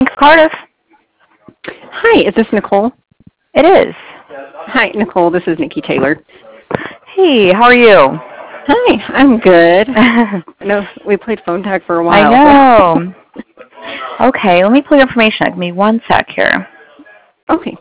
Thanks, Cardiff. Hi, is this Nicole? It is. Hi, Nicole. This is Nikki Taylor. Hey, how are you? Hi, I'm good. I know we played phone tag for a while. I know. Okay, let me pull your information. Give me one sec here. Okay.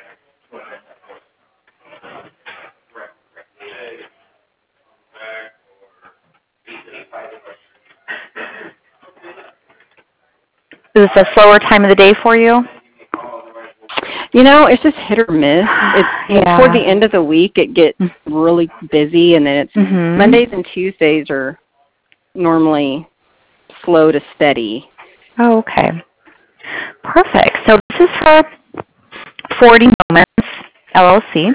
Is this a slower time of the day for you? You know, it's just hit or miss. It's toward the end of the week it gets really busy, and then it's Mondays and Tuesdays are normally slow to steady. Oh, okay. Perfect. So this is for 40 Moments, LLC.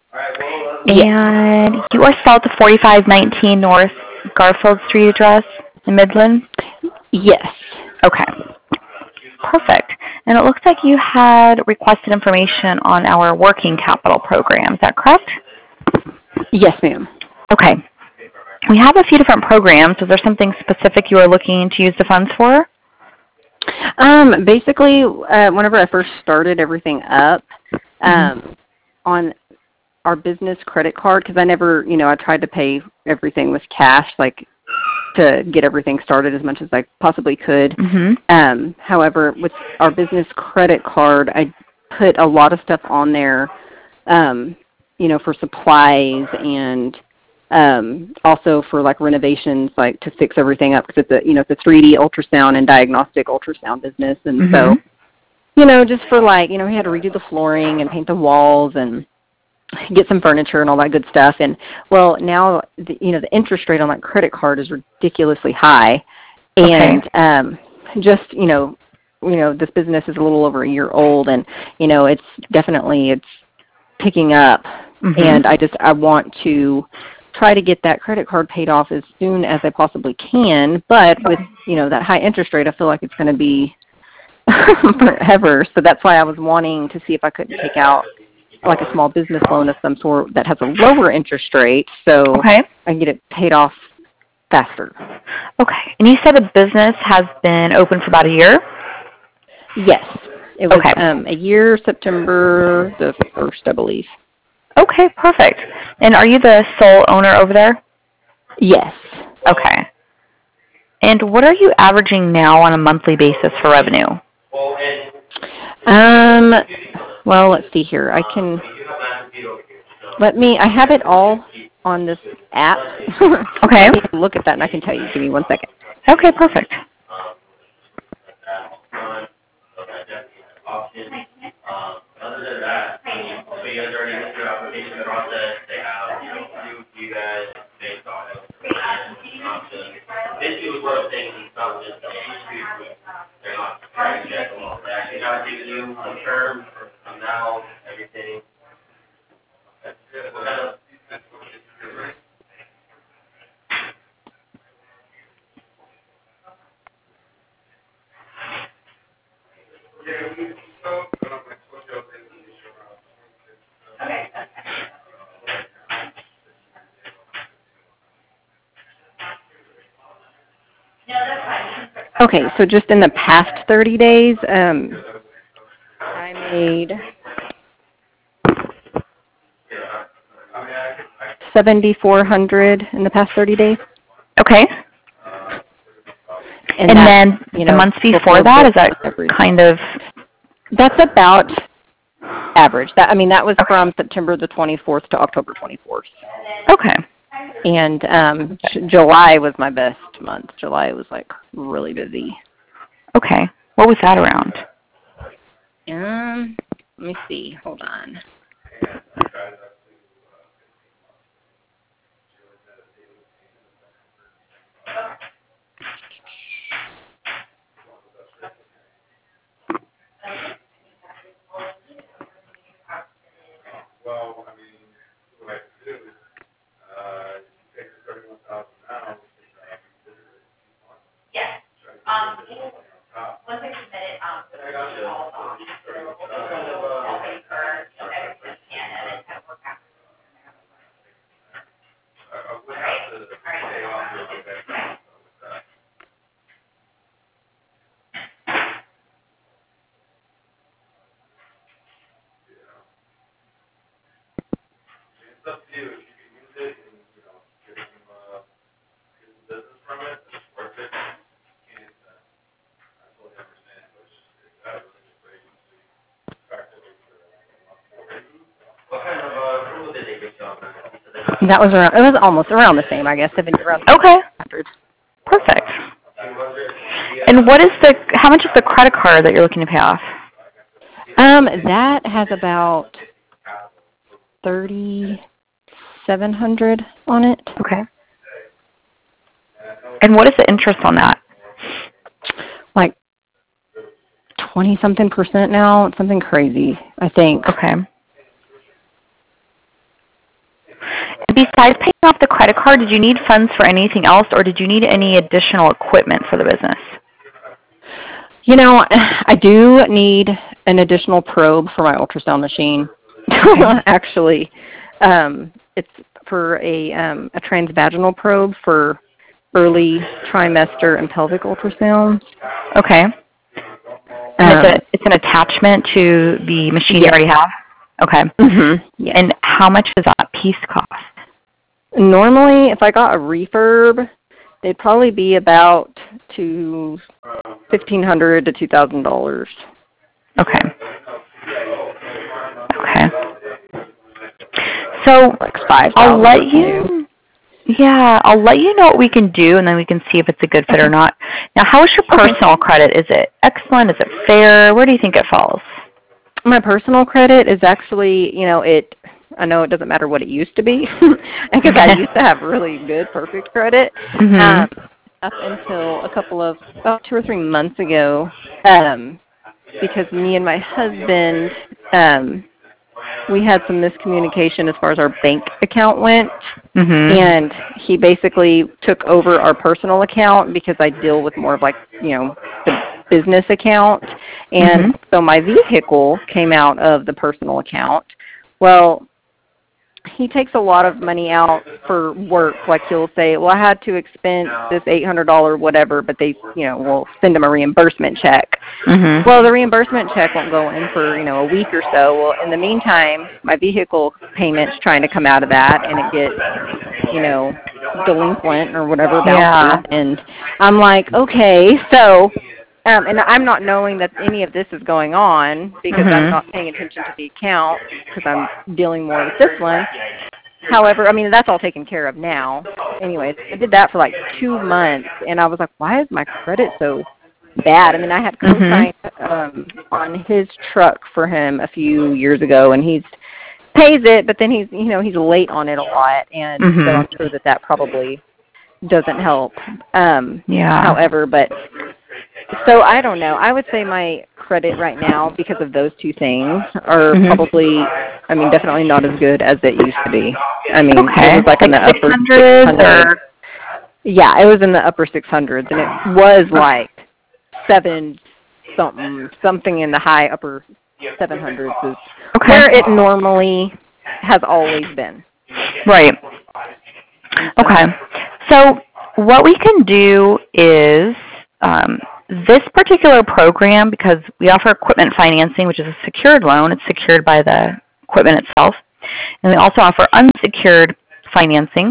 And you are still at the 4519 North Garfield Street address in Midland? Yes. Okay. Perfect. And it looks like you had requested information on our working capital program. Is that correct? Yes, ma'am. Okay. We have a few different programs. Is there something specific you are looking to use the funds for? Basically, whenever I first started everything up, on our business credit card, because I never, I tried to pay everything with cash, like to get everything started as much as I possibly could. However, with our business credit card, I put a lot of stuff on there, for supplies and also for like renovations, like to fix everything up, because it's a 3D ultrasound and diagnostic ultrasound business, and so just for like, we had to redo the flooring and paint the walls and get some furniture and all that good stuff. And well, now the interest rate on that credit card is ridiculously high, and just this business is a little over a year old, and it's picking up, and I want to try to get that credit card paid off as soon as I possibly can. But with that high interest rate, I feel like it's going to be forever. So that's why I was wanting to see if I couldn't take out like a small business loan of some sort that has a lower interest rate, so I can get it paid off faster. Okay. And you said the business has been open for about a year? Yes. It was a year, September the 1st, I believe. Okay, perfect. And are you the sole owner over there? Yes. Okay. And what are you averaging now on a monthly basis for revenue? Well, let's see here. I have it all on this app. Okay. Let me look at that and I can tell you. Give me 1 second. Okay, perfect. Other than that, so you guys already went through application process. They have, you guys based on it. Basically, what I'm saying is not just the industry. They're not trying to get them all. They actually got to give you some terms, some now, everything. Okay, so just in the past 30 days, I made $7,400 in the past 30 days. Okay. And then the months before that, is that kind of? That's about average. That was from September the 24th to October 24th. Okay. And July was my best month. July was like really busy. Okay. What was that around? Let me see. Hold on. Well, I mean, what I could do is, you take the 31,000 now. Yes. Once I submit it, all the I'll pay for everything can and then kind of work up to you. If you can use it and, get some business from it, it's worth it. You can't, I totally understand, but it's not really a great agency. Practically for a month forward. What kind of, rule did they get you on that? That was around. It was almost around the same, I guess. Around Okay. 100. Perfect. And how much is the credit card that you're looking to pay off? That has about 3,700 on it. Okay. And what is the interest on that? Like 20-something% now. It's something crazy, I think. Okay. Besides paying off the credit card, did you need funds for anything else, or did you need any additional equipment for the business? I do need an additional probe for my ultrasound machine. Actually, it's for a transvaginal probe for early trimester and pelvic ultrasounds. Okay. And it's an attachment to the machine you already have? Okay. Mm-hmm. Yes. And how much does that piece cost? Normally, if I got a refurb, they'd probably be about $1,500 to $2,000. Okay. Okay. So like 5,000. I'll let you know what we can do, and then we can see if it's a good fit or not. Now, how is your personal credit? Is it excellent? Is it fair? Where do you think it falls? My personal credit is actually, I know it doesn't matter what it used to be, because I used to have really good, perfect credit. Mm-hmm. Up until about 2 or 3 months ago, because me and my husband, we had some miscommunication as far as our bank account went, and he basically took over our personal account because I deal with more of the business account, and so my vehicle came out of the personal account. Well, he takes a lot of money out for work. Like he'll say, well, I had to expense this $800 whatever, but they, will send him a reimbursement check. Well, the reimbursement check won't go in for, a week or so. Well, in the meantime, my vehicle payment's trying to come out of that, and it gets, delinquent or whatever. Yeah. And I'm like, okay, so, and I'm not knowing that any of this is going on because I'm not paying attention to the account because I'm dealing more with this one. However, that's all taken care of now. Anyways, I did that for 2 months, and I was like, why is my credit so bad? I had co-signed on his truck for him a few years ago, and he's pays it, but then he's late on it a lot, and so I'm sure that probably doesn't help. However, but so I don't know. I would say my credit right now, because of those two things, are probably, definitely not as good as it used to be. It was in the upper 600s. Yeah, it was in the upper 600s, and it was 7 something in the high upper 700s is where it normally has always been. Right. Okay. So what we can do is this particular program, because we offer equipment financing, which is a secured loan. It's secured by the equipment itself. And we also offer unsecured financing.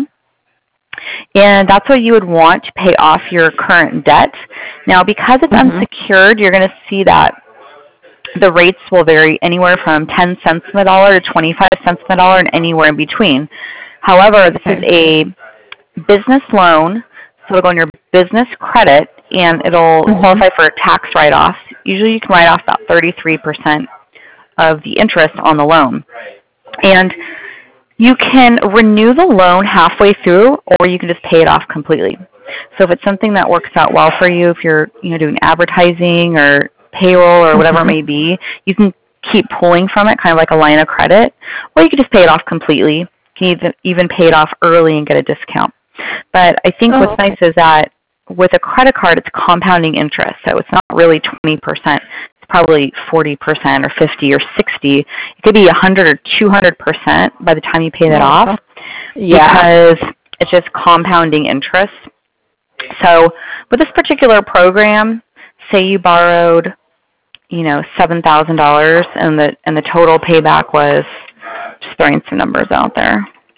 And that's what you would want to pay off your current debt. Now, because it's unsecured, you're going to see that the rates will vary anywhere from 10 cents on the dollar to 25 cents on the dollar and anywhere in between. However, this is a business loan, so it'll go on your business credit, and it'll qualify for a tax write-off. Usually you can write off about 33% of the interest on the loan. And you can renew the loan halfway through, or you can just pay it off completely. So if it's something that works out well for you, if you're doing advertising or payroll or whatever it may be, you can keep pulling from it, kind of like a line of credit, or you can just pay it off completely. You can even pay it off early and get a discount. But I think what's nice is that with a credit card, it's compounding interest, so it's not really 20%. It's probably 40% or 50 or 60. It could be 100 or 200% by the time you pay that off, because it's just compounding interest. So with this particular program, say you borrowed, $7,000, and the total payback was, just throwing some numbers out there,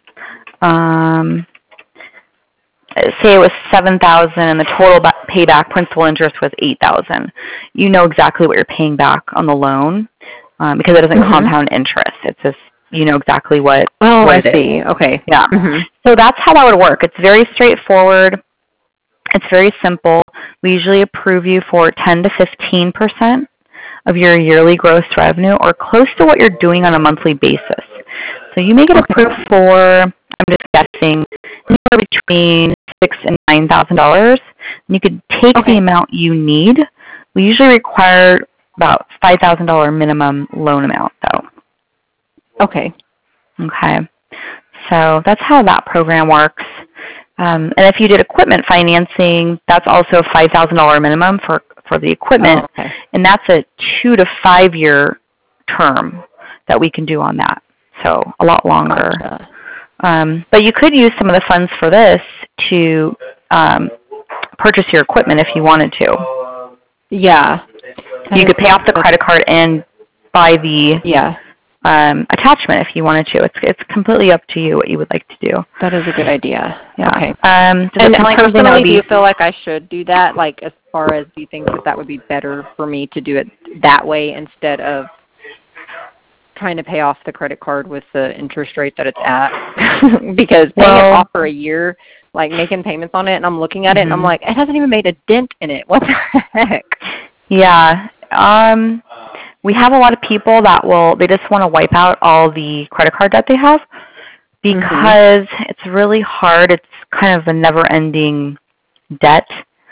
say it was $7,000 and the total payback principal interest was $8,000. You know exactly what you're paying back on the loan because it doesn't compound interest. It's just you know exactly what. Oh, what I see. Okay. Yeah. So that's how that would work. It's very straightforward. It's very simple. We usually approve you for 10 to 15% of your yearly gross revenue, or close to what you're doing on a monthly basis. So you may get approved for, I'm just guessing, anywhere between $6,000 and $9,000. And you could take the amount you need. We usually require about $5,000 minimum loan amount, though. Okay. Okay. So that's how that program works. And if you did equipment financing, that's also $5,000 minimum for the equipment, and that's a 2 to 5 year term that we can do on that. So a lot longer. Gotcha. But you could use some of the funds for this to purchase your equipment if you wanted to. Yeah. You could pay off the credit card and buy the attachment if you wanted to. It's completely up to you what you would like to do. That is a good idea. Yeah. Okay. And personally, do you feel like I should do that? Like, as far as, do you think that would be better for me to do it that way instead of trying to pay off the credit card with the interest rate that it's at? Because paying it off for a year, like making payments on it, and I'm looking at it and I'm like, it hasn't even made a dent in it. What the heck? Yeah. We have a lot of people that they just want to wipe out all the credit card debt they have because it's really hard. It's kind of a never-ending debt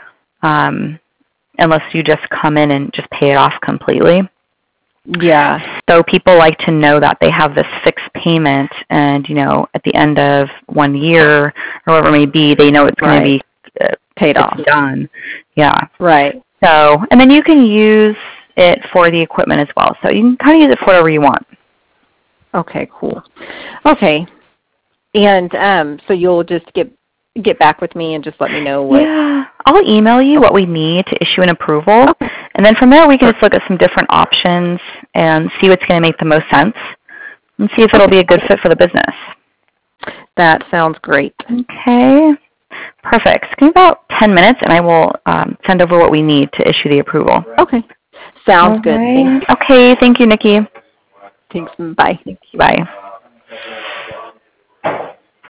unless you just come in and just pay it off completely. Yeah. So people like to know that they have this fixed payment and, you know, at the end of 1 year or whatever it may be, they know it's going to be paid off. Done. Yeah. Right. So, and then you can use it for the equipment as well. So you can kind of use it for whatever you want. Okay, cool. Okay. And so you'll just get back with me and just let me know what. Yeah. I'll email you what we need to issue an approval. Okay. And then from there we can just look at some different options and see what's going to make the most sense and see if it'll be a good fit for the business. That sounds great. Okay. Perfect. Give me about 10 minutes and I will send over what we need to issue the approval. Okay. Sounds good. Okay. Thank you, Nikki. Thanks. Bye. Thank you. Bye.